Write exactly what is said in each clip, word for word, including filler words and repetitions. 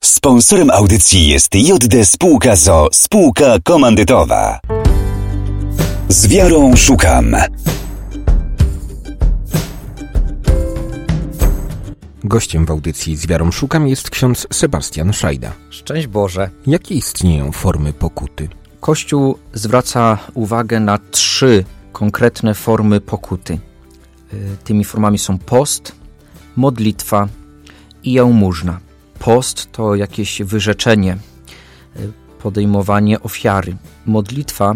Sponsorem audycji jest J D Spółka z o o, spółka komandytowa. Z wiarą szukam. Gościem w audycji Z wiarą szukam jest ksiądz Sebastian Szajda. Szczęść Boże. Jakie istnieją formy pokuty? Kościół zwraca uwagę na trzy konkretne formy pokuty. Tymi formami są post, modlitwa i jałmużna. Post to jakieś wyrzeczenie, podejmowanie ofiary. Modlitwa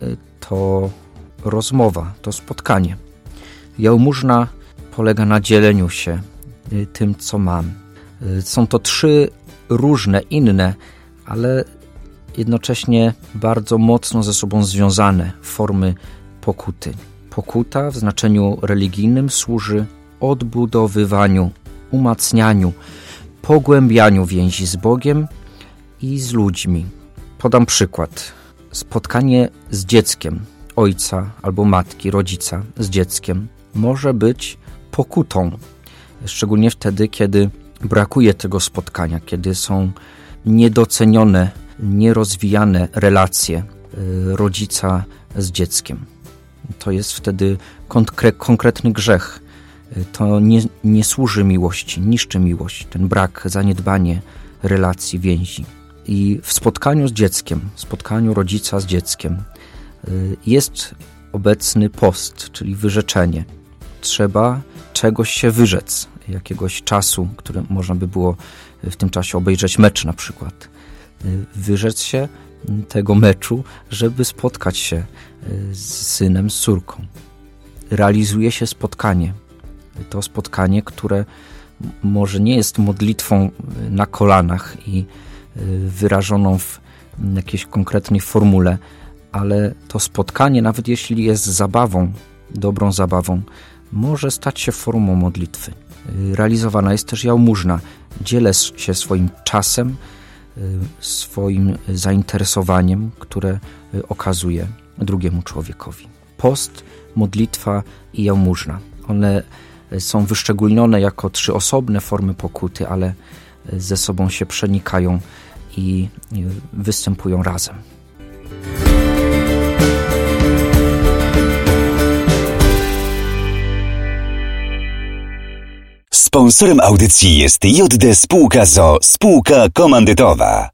to rozmowa, to spotkanie. Jałmużna polega na dzieleniu się tym, co mam. Są to trzy różne, inne, ale jednocześnie bardzo mocno ze sobą związane formy pokuty. Pokuta w znaczeniu religijnym służy odbudowywaniu, umacnianiu, pogłębianiu więzi z Bogiem i z ludźmi. Podam przykład. Spotkanie z dzieckiem, ojca albo matki, rodzica z dzieckiem może być pokutą. Szczególnie wtedy, kiedy brakuje tego spotkania, kiedy są niedocenione, nierozwijane relacje rodzica z dzieckiem. To jest wtedy konkre- konkretny grzech. To nie, nie służy miłości, niszczy miłość, ten brak, zaniedbanie relacji, więzi. I w spotkaniu z dzieckiem, w spotkaniu rodzica z dzieckiem jest obecny post, czyli wyrzeczenie. Trzeba czegoś się wyrzec, jakiegoś czasu, który można by było w tym czasie obejrzeć mecz na przykład. Wyrzec się tego meczu, żeby spotkać się z synem, z córką. Realizuje się spotkanie. To spotkanie, które może nie jest modlitwą na kolanach i wyrażoną w jakiejś konkretnej formule, ale to spotkanie, nawet jeśli jest zabawą, dobrą zabawą, może stać się formą modlitwy. Realizowana jest też jałmużna. Dzielę się swoim czasem, swoim zainteresowaniem, które okazuje drugiemu człowiekowi. Post, modlitwa i jałmużna. One są wyszczególnione jako trzy osobne formy pokuty, ale ze sobą się przenikają i występują razem. Sponsorem audycji jest J D Spółka z o o, spółka komandytowa.